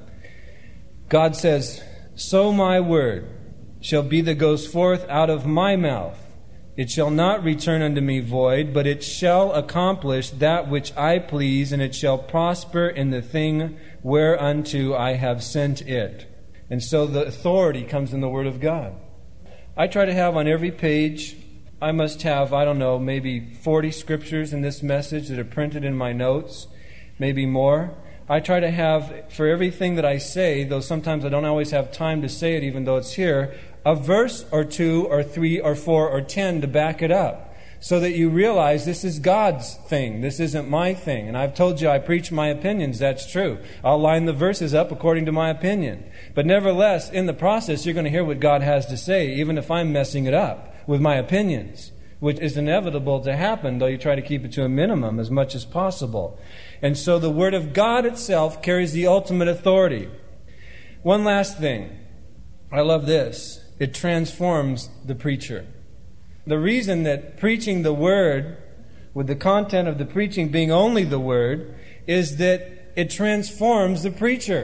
God says, "So my word shall be that goes forth out of my mouth. It shall not return unto me void, but it shall accomplish that which I please, and it shall prosper in the thing whereunto I have sent it." And so the authority comes in the Word of God. I try to have on every page, I must have, maybe 40 scriptures in this message that are printed in my notes, maybe more. I try to have, for everything that I say, though sometimes I don't always have time to say it even though it's here, a verse or 2 or 3 or 4 or 10 to back it up, so that you realize this is God's thing. This isn't my thing. And I've told you I preach my opinions. That's true. I'll line the verses up according to my opinion. But nevertheless, in the process, you're going to hear what God has to say, even if I'm messing it up with my opinions, which is inevitable to happen, though you try to keep it to a minimum as much as possible. And so the Word of God itself carries the ultimate authority. One last thing. I love this. It transforms the preacher. The reason that preaching the Word, with the content of the preaching being only the Word, is that it transforms the preacher.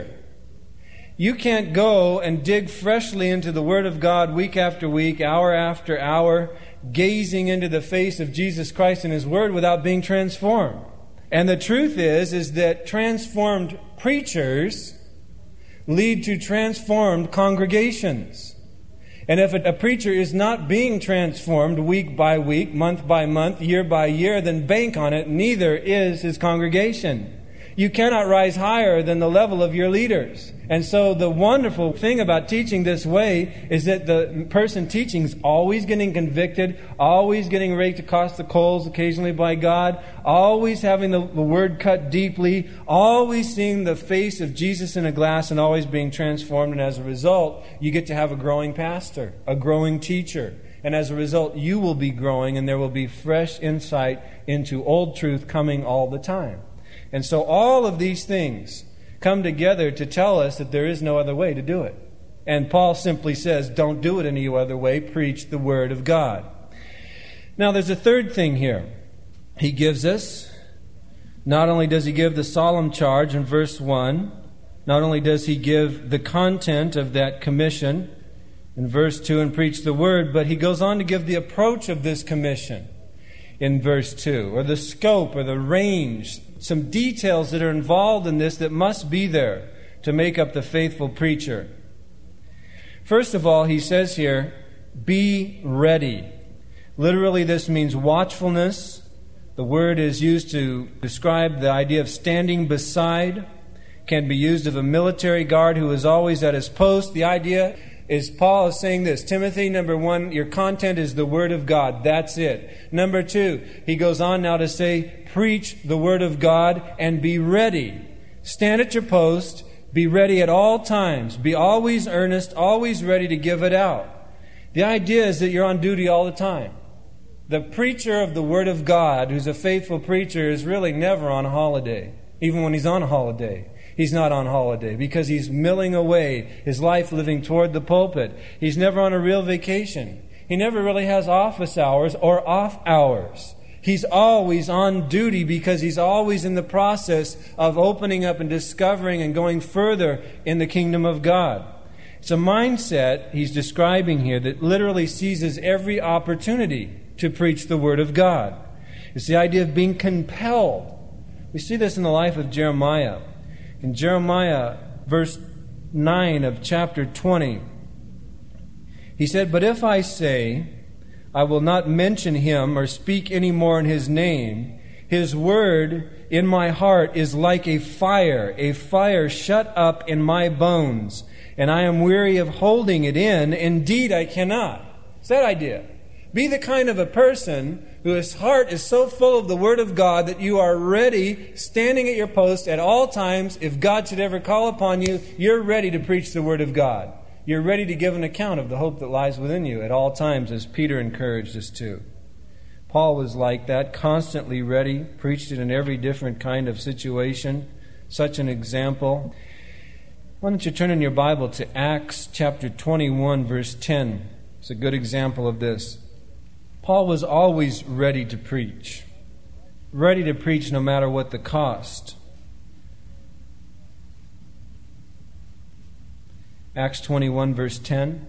You can't go and dig freshly into the Word of God week after week, hour after hour, gazing into the face of Jesus Christ and His Word without being transformed. And the truth is that transformed preachers lead to transformed congregations. And if a preacher is not being transformed week by week, month by month, year by year, then bank on it, neither is his congregation. You cannot rise higher than the level of your leaders. And so the wonderful thing about teaching this way is that the person teaching is always getting convicted, always getting raked across the coals occasionally by God, always having the Word cut deeply, always seeing the face of Jesus in a glass and always being transformed. And as a result, you get to have a growing pastor, a growing teacher. And as a result, you will be growing and there will be fresh insight into old truth coming all the time. And so all of these things come together to tell us that there is no other way to do it. And Paul simply says, don't do it any other way. Preach the Word of God. Now there's a third thing here. He gives us, not only does he give the solemn charge in verse 1, not only does he give the content of that commission in verse 2 and preach the Word, but he goes on to give the approach of this commission in verse 2, or the scope or the range, some details that are involved in this that must be there to make up the faithful preacher. First of all, he says here, be ready. Literally, this means watchfulness. The word is used to describe the idea of standing beside. Can be used of a military guard who is always at his post. The idea is Paul is saying this, Timothy, number 1, your content is the Word of God. That's it. Number 2, he goes on now to say, preach the Word of God and be ready. Stand at your post. Be ready at all times. Be always earnest, always ready to give it out. The idea is that you're on duty all the time. The preacher of the Word of God, who's a faithful preacher, is really never on holiday. Even when he's on holiday, he's not on holiday because he's milling away his life living toward the pulpit. He's never on a real vacation. He never really has office hours or off hours. He's always on duty because he's always in the process of opening up and discovering and going further in the kingdom of God. It's a mindset he's describing here that literally seizes every opportunity to preach the Word of God. It's the idea of being compelled. We see this in the life of Jeremiah. In Jeremiah, verse 9 of chapter 20, he said, "But if I say, I will not mention him or speak any more in his name, his word in my heart is like a fire shut up in my bones, and I am weary of holding it in. Indeed, I cannot." It's that idea. Be the kind of a person whose heart is so full of the Word of God that you are ready, standing at your post at all times. If God should ever call upon you, you're ready to preach the Word of God. You're ready to give an account of the hope that lies within you at all times, as Peter encouraged us to. Paul was like that, constantly ready, preached it in every different kind of situation. Such an example. Why don't you turn in your Bible to Acts chapter 21, verse 10. It's a good example of this. Paul was always ready to preach no matter what the cost. Acts 21, verse 10.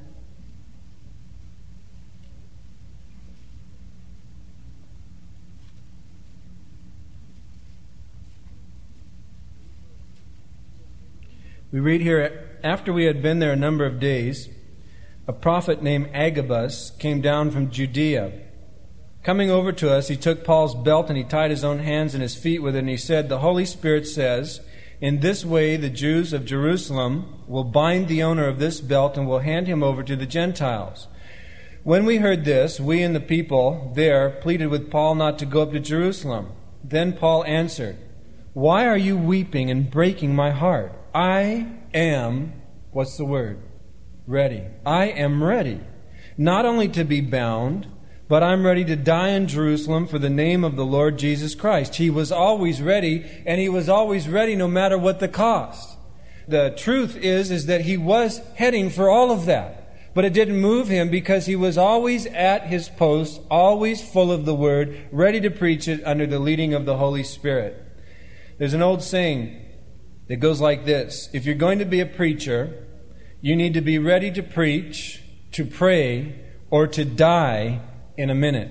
We read here, "After we had been there a number of days, a prophet named Agabus came down from Judea. Coming over to us, he took Paul's belt and he tied his own hands and his feet with it, and he said, 'The Holy Spirit says, in this way the Jews of Jerusalem will bind the owner of this belt and will hand him over to the Gentiles.' When we heard this, we and the people there pleaded with Paul not to go up to Jerusalem. Then Paul answered, 'Why are you weeping and breaking my heart? I am,'" what's the word? "Ready. I am ready, not only to be bound, but I'm ready to die in Jerusalem for the name of the Lord Jesus Christ." He was always ready, and he was always ready no matter what the cost. The truth is that he was heading for all of that, but it didn't move him because he was always at his post, always full of the Word, ready to preach it under the leading of the Holy Spirit. There's an old saying that goes like this: if you're going to be a preacher, you need to be ready to preach, to pray, or to die in a minute.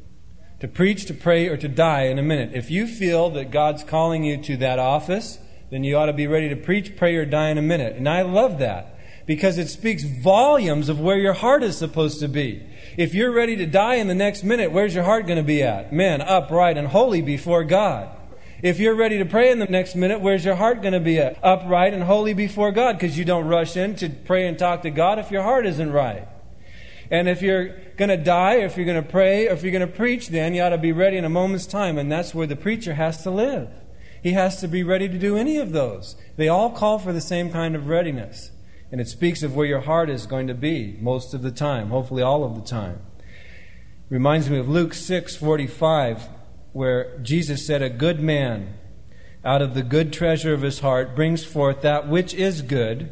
To preach, to pray, or to die in a minute. If you feel that God's calling you to that office, then you ought to be ready to preach, pray, or die in a minute. And I love that because it speaks volumes of where your heart is supposed to be. If you're ready to die in the next minute, where's your heart going to be at? Man, upright and holy before God. If you're ready to pray in the next minute, where's your heart going to be at? Upright and holy before God, because you don't rush in to pray and talk to God if your heart isn't right. And if you're going to die, or if you're going to pray, or if you're going to preach, then you ought to be ready in a moment's time. And that's where the preacher has to live. He has to be ready to do any of those. They all call for the same kind of readiness. And it speaks of where your heart is going to be most of the time, hopefully all of the time. Reminds me of Luke 6:45, where Jesus said, "A good man out of the good treasure of his heart brings forth that which is good,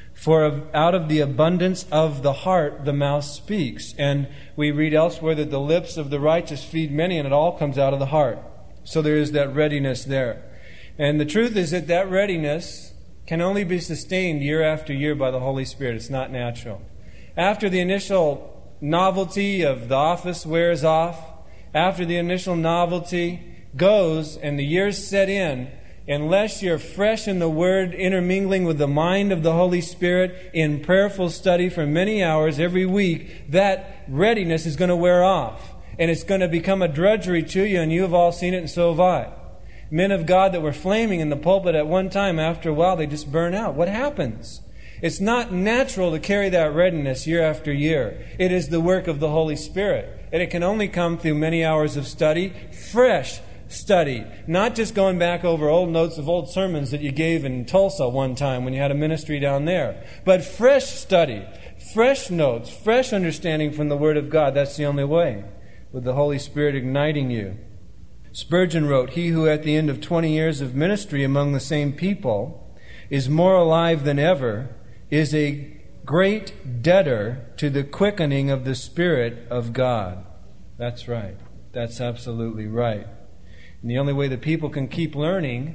for out of the abundance of the heart the mouth speaks." And we read elsewhere that the lips of the righteous feed many, and it all comes out of the heart. So there is that readiness there. And the truth is that that readiness can only be sustained year after year by the Holy Spirit. It's not natural. After the initial novelty of the office wears off, after the initial novelty goes and the years set in, unless you're fresh in the Word, intermingling with the mind of the Holy Spirit in prayerful study for many hours every week, that readiness is going to wear off. And it's going to become a drudgery to you, and you have all seen it, and so have I. Men of God that were flaming in the pulpit at one time, after a while, they just burn out. What happens? It's not natural to carry that readiness year after year. It is the work of the Holy Spirit. And it can only come through many hours of study, fresh study, not just going back over old notes of old sermons that you gave in Tulsa one time when you had a ministry down there, but fresh study, fresh notes, fresh understanding from the Word of God. That's the only way, with the Holy Spirit igniting you. Spurgeon wrote, "He who at the end of 20 years of ministry among the same people is more alive than ever is a great debtor to the quickening of the Spirit of God." That's right. That's absolutely right. And the only way that people can keep learning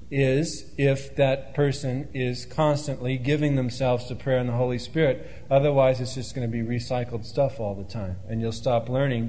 is if that person is constantly giving themselves to prayer and the Holy Spirit. Otherwise, it's just going to be recycled stuff all the time. And you'll stop learning,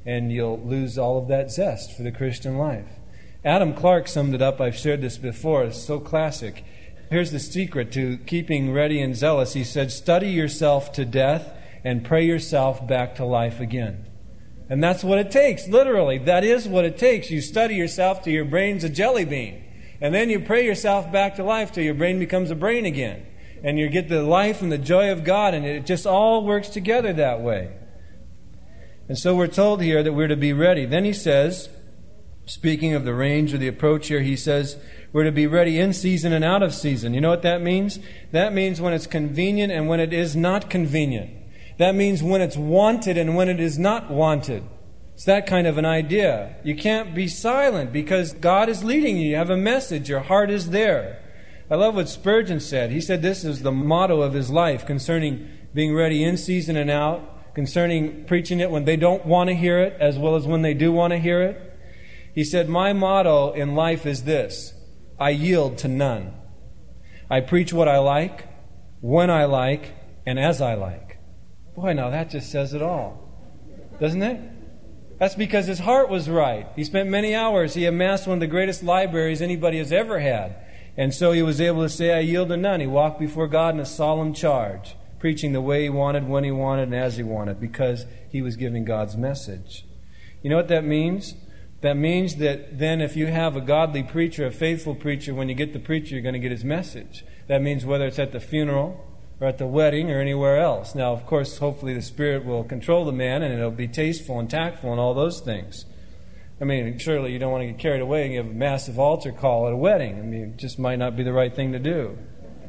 and you'll lose all of that zest for the Christian life. Adam Clarke summed it up. I've shared this before. It's so classic. Here's the secret to keeping ready and zealous. He said, study yourself to death and pray yourself back to life again. And that's what it takes, literally. That is what it takes. You study yourself till your brain's a jelly bean. And then you pray yourself back to life till your brain becomes a brain again. And you get the life and the joy of God, and it just all works together that way. And so we're told here that we're to be ready. Then he says, speaking of the range or the approach here, he says we're to be ready in season and out of season. You know what that means? That means when it's convenient and when it is not convenient. That means when it's wanted and when it is not wanted. It's that kind of an idea. You can't be silent because God is leading you. You have a message. Your heart is there. I love what Spurgeon said. He said this is the motto of his life concerning being ready in season and out, concerning preaching it when they don't want to hear it as well as when they do want to hear it. He said, my motto in life is this: I yield to none. I preach what I like, when I like, and as I like. Boy, now that just says it all, doesn't it? That's because his heart was right. He spent many hours. He amassed one of the greatest libraries anybody has ever had. And so he was able to say, I yield to none. He walked before God in a solemn charge, preaching the way he wanted, when he wanted, and as he wanted, because he was giving God's message. You know what that means? That means that then if you have a godly preacher, a faithful preacher, when you get the preacher, you're going to get his message. That means whether it's at the funeral or at the wedding or anywhere else. Now, of course, hopefully the Spirit will control the man and it'll be tasteful and tactful and all those things. I mean, surely you don't want to get carried away and give a massive altar call at a wedding. I mean, it just might not be the right thing to do.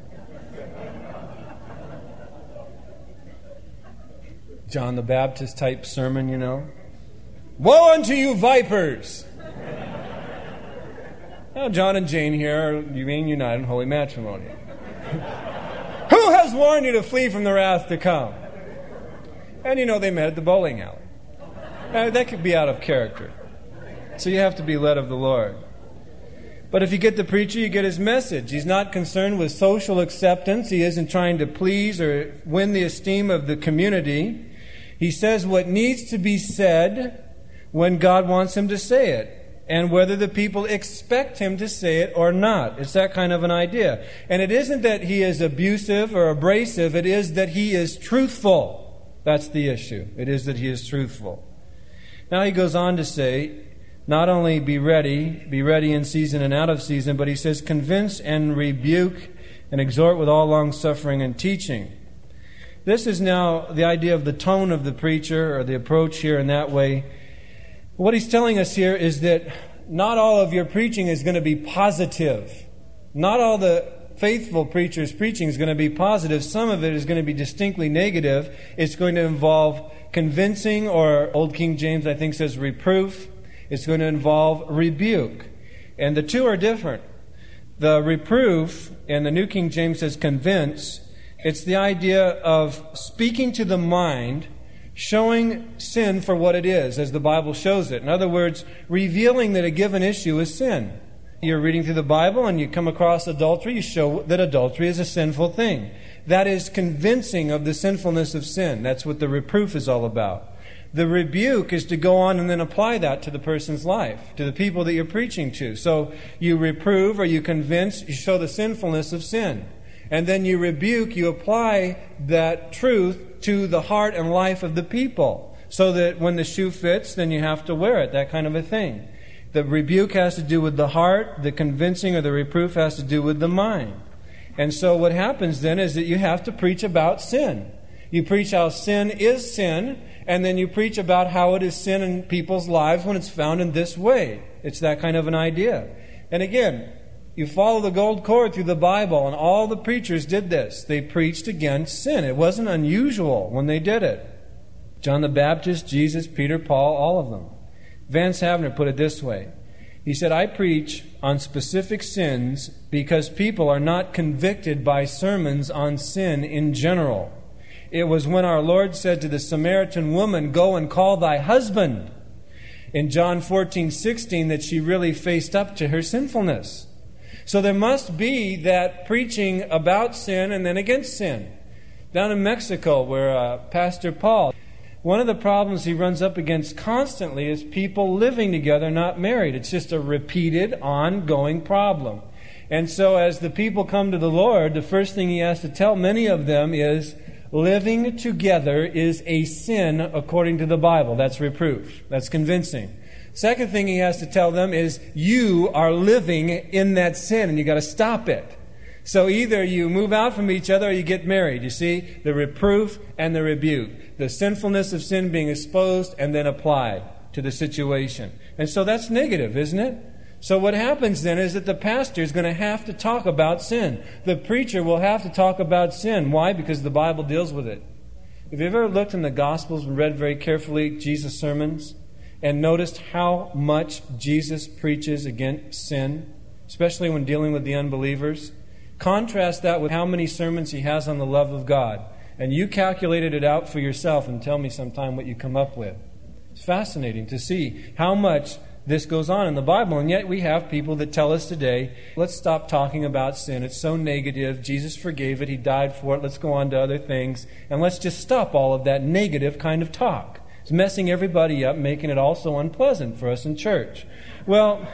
John the Baptist type sermon, you know. Woe unto you vipers! Now, John and Jane here are being united in holy matrimony. Who has warned you to flee from the wrath to come? And you know they met at the bowling alley. That could be out of character. So you have to be led of the Lord. But if you get the preacher, you get his message. He's not concerned with social acceptance. He isn't trying to please or win the esteem of the community. He says what needs to be said when God wants him to say it, and whether the people expect him to say it or not. It's that kind of an idea. And it isn't that he is abusive or abrasive. It is that he is truthful. That's the issue. It is that he is truthful. Now he goes on to say, not only be ready in season and out of season, but he says, convince and rebuke and exhort with all long-suffering and teaching. This is now the idea of the tone of the preacher or the approach here in that way. What he's telling us here is that not all of your preaching is going to be positive. Not all the faithful preacher's preaching is going to be positive. Some of it is going to be distinctly negative. It's going to involve convincing, or Old King James I think says reproof. It's going to involve rebuke. And the two are different. The reproof, and the New King James says convince, it's the idea of speaking to the mind, showing sin for what it is, as the Bible shows it. In other words, revealing that a given issue is sin. You're reading through the Bible and you come across adultery, you show that adultery is a sinful thing. That is convincing of the sinfulness of sin. That's what the reproof is all about. The rebuke is to go on and then apply that to the person's life, to the people that you're preaching to. So you reprove or you convince, you show the sinfulness of sin. And then you rebuke, you apply that truth to the heart and life of the people, so that when the shoe fits, then you have to wear it, that kind of a thing. The rebuke has to do with the heart, the convincing or the reproof has to do with the mind. And so what happens then is that you have to preach about sin. You preach how sin is sin, and then you preach about how it is sin in people's lives when it's found in this way. It's that kind of an idea. And again, you follow the gold cord through the Bible, and all the preachers did this. They preached against sin. It wasn't unusual when they did it. John the Baptist, Jesus, Peter, Paul, all of them. Vance Havner put it this way. He said, I preach on specific sins because people are not convicted by sermons on sin in general. It was when our Lord said to the Samaritan woman, go and call thy husband, in John 14:16, that she really faced up to her sinfulness. So there must be that preaching about sin and then against sin. Down in Mexico, where Pastor Paul, one of the problems he runs up against constantly is people living together, not married. It's just a repeated, ongoing problem. And so as the people come to the Lord, the first thing he has to tell many of them is, living together is a sin according to the Bible. That's reproof. That's convincing. Second thing he has to tell them is, you are living in that sin and you got to stop it. So either you move out from each other or you get married. You see, the reproof and the rebuke. The sinfulness of sin being exposed and then applied to the situation. And so that's negative, isn't it? So what happens then is that the pastor is going to have to talk about sin. The preacher will have to talk about sin. Why? Because the Bible deals with it. Have you ever looked in the Gospels and read very carefully Jesus' sermons and noticed how much Jesus preaches against sin, especially when dealing with the unbelievers? Contrast that with how many sermons he has on the love of God. And you calculated it out for yourself and tell me sometime what you come up with. It's fascinating to see how much this goes on in the Bible. And yet we have people that tell us today, let's stop talking about sin. It's so negative. Jesus forgave it. He died for it. Let's go on to other things. And let's just stop all of that negative kind of talk. It's messing everybody up, making it all so unpleasant for us in church. Well,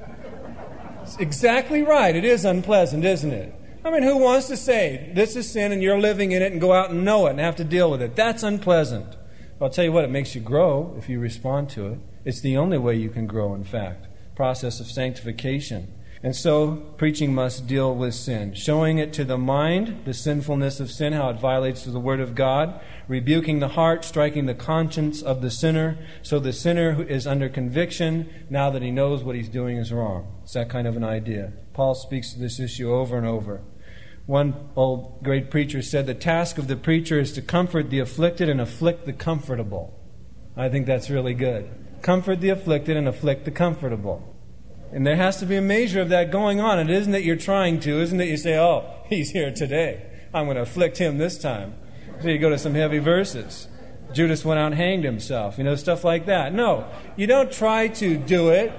it's exactly right. It is unpleasant, isn't it? I mean, who wants to say, this is sin and you're living in it and go out and know it and have to deal with it? That's unpleasant. I'll tell you what, it makes you grow if you respond to it. It's the only way you can grow, in fact. Process of sanctification. And so, preaching must deal with sin. Showing it to the mind, the sinfulness of sin, how it violates the Word of God. Rebuking the heart, striking the conscience of the sinner. So the sinner is under conviction now that he knows what he's doing is wrong. It's that kind of an idea. Paul speaks to this issue over and over. One old great preacher said, the task of the preacher is to comfort the afflicted and afflict the comfortable. I think that's really good. Comfort the afflicted and afflict the comfortable. And there has to be a measure of that going on. It isn't that you're trying to. Isn't that you say, oh, he's here today. I'm going to afflict him this time. So you go to some heavy verses. Judas went out and hanged himself. Stuff like that. No, you don't try to do it.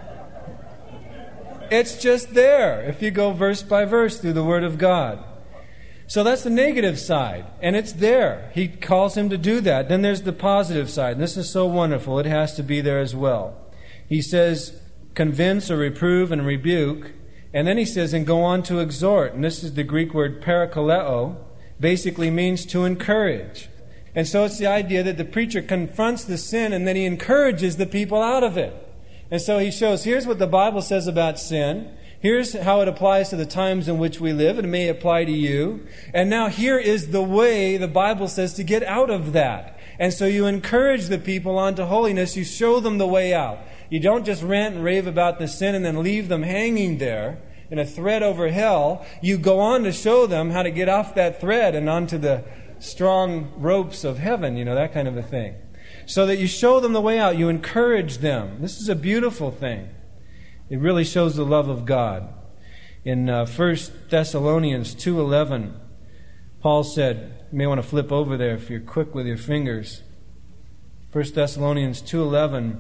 It's just there if you go verse by verse through the Word of God. So that's the negative side, and it's there. He calls him to do that. Then there's the positive side, and this is so wonderful. It has to be there as well. He says, convince or reprove and rebuke, and then he says, and go on to exhort. And this is the Greek word parakaleo, basically means to encourage. And so it's the idea that the preacher confronts the sin, and then he encourages the people out of it. And so he shows, here's what the Bible says about sin. Here's how it applies to the times in which we live. It may apply to you. And now here is the way the Bible says to get out of that. And so you encourage the people onto holiness. You show them the way out. You don't just rant and rave about the sin and then leave them hanging there in a thread over hell. You go on to show them how to get off that thread and onto the strong ropes of heaven, that kind of a thing. So that you show them the way out. You encourage them. This is a beautiful thing. It really shows the love of God. In 1 Thessalonians 2:11, Paul said, you may want to flip over there if you're quick with your fingers. 1 Thessalonians 2:11,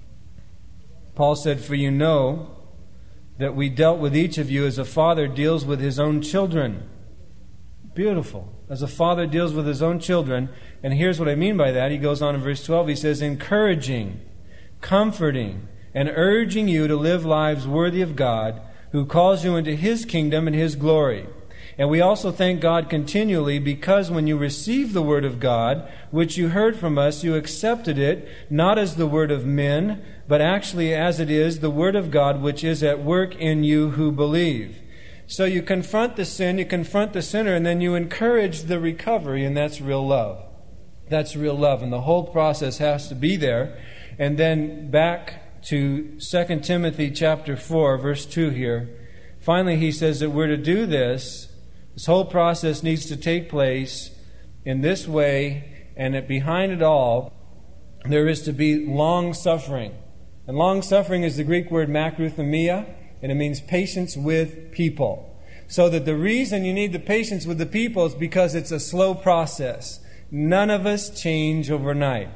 Paul said, for you know that we dealt with each of you as a father deals with his own children. Beautiful. As a father deals with his own children. And here's what I mean by that. He goes on in verse 12. He says, encouraging, comforting, and urging you to live lives worthy of God, who calls you into His kingdom and His glory. And we also thank God continually because when you received the word of God, which you heard from us, you accepted it, not as the word of men, but actually as it is the word of God, which is at work in you who believe. So you confront the sin, you confront the sinner, and then you encourage the recovery, and that's real love. That's real love, and the whole process has to be there. And then back to 2 Timothy chapter 4, verse 2 here. Finally, he says that we're to do this. This whole process needs to take place in this way, and that behind it all, there is to be long suffering. And long suffering is the Greek word makruthemia, and it means patience with people. So that the reason you need the patience with the people is because it's a slow process. None of us change overnight.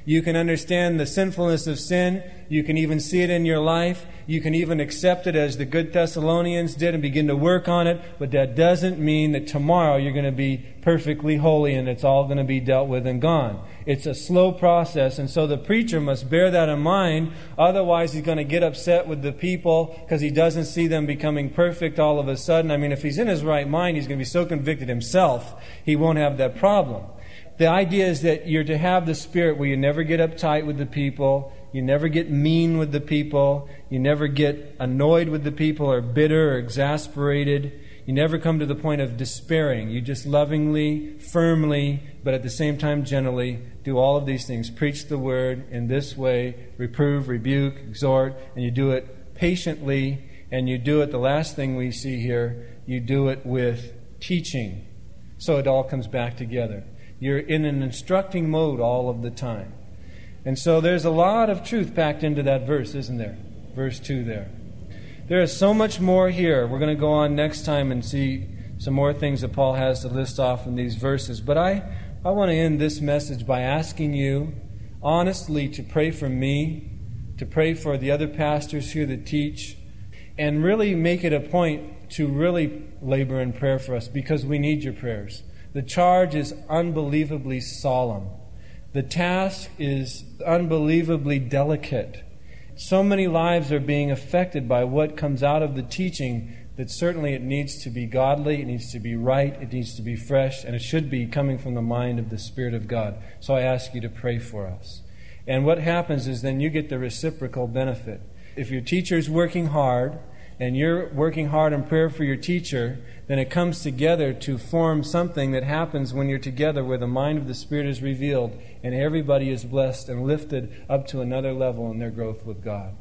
You can understand the sinfulness of sin. You can even see it in your life. You can even accept it as the good Thessalonians did and begin to work on it. But that doesn't mean that tomorrow you're going to be perfectly holy and it's all going to be dealt with and gone. It's a slow process, and so the preacher must bear that in mind. Otherwise, he's going to get upset with the people because he doesn't see them becoming perfect all of a sudden. I mean, if he's in his right mind, he's going to be so convicted himself, he won't have that problem. The idea is that you're to have the spirit where you never get uptight with the people, you never get mean with the people, you never get annoyed with the people or bitter or exasperated. You never come to the point of despairing. You just lovingly, firmly, but at the same time gently do all of these things. Preach the word in this way, reprove, rebuke, exhort, and you do it patiently, and you do it, the last thing we see here, you do it with teaching. So it all comes back together. You're in an instructing mode all of the time. And so there's a lot of truth packed into that verse, isn't there? Verse 2 there. There is so much more here. We're going to go on next time and see some more things that Paul has to list off in these verses. But I want to end this message by asking you honestly to pray for me, to pray for the other pastors here that teach, and really make it a point to really labor in prayer for us, because we need your prayers. The charge is unbelievably solemn. The task is unbelievably delicate. So many lives are being affected by what comes out of the teaching that certainly it needs to be godly, it needs to be right, it needs to be fresh, and it should be coming from the mind of the Spirit of God. So I ask you to pray for us. And what happens is then you get the reciprocal benefit. If your teacher's working hard, and you're working hard in prayer for your teacher, then it comes together to form something that happens when you're together where the mind of the Spirit is revealed and everybody is blessed and lifted up to another level in their growth with God.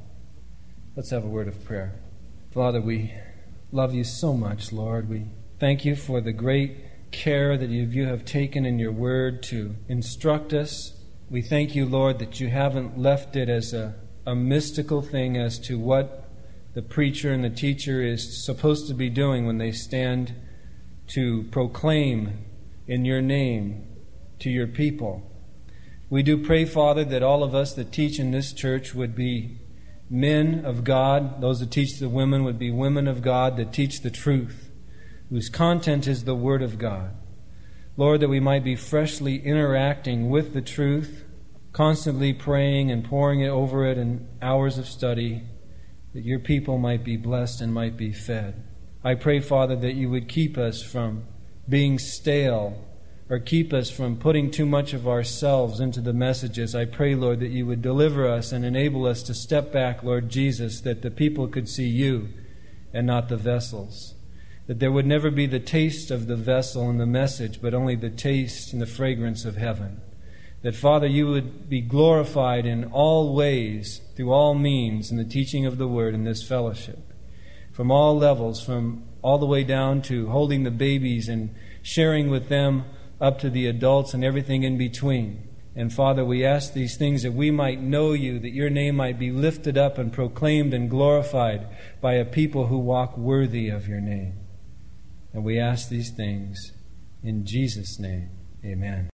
Let's have a word of prayer. Father, we love you so much, Lord. We thank you for the great care that you have taken in your word to instruct us. We thank you, Lord, that you haven't left it as a mystical thing as to what the preacher and the teacher is supposed to be doing when they stand to proclaim in your name to your people. We do pray, Father, that all of us that teach in this church would be men of God. Those that teach the women would be women of God that teach the truth, whose content is the Word of God. Lord, that we might be freshly interacting with the truth, constantly praying and poring over it in hours of study, that your people might be blessed and might be fed. I pray, Father, that you would keep us from being stale or keep us from putting too much of ourselves into the messages. I pray, Lord, that you would deliver us and enable us to step back, Lord Jesus, that the people could see you and not the vessels. That there would never be the taste of the vessel and the message, but only the taste and the fragrance of heaven. That, Father, you would be glorified in all ways, through all means, in the teaching of the Word in this fellowship. From all levels, from all the way down to holding the babies and sharing with them up to the adults and everything in between. And, Father, we ask these things that we might know you, that your name might be lifted up and proclaimed and glorified by a people who walk worthy of your name. And we ask these things in Jesus' name. Amen.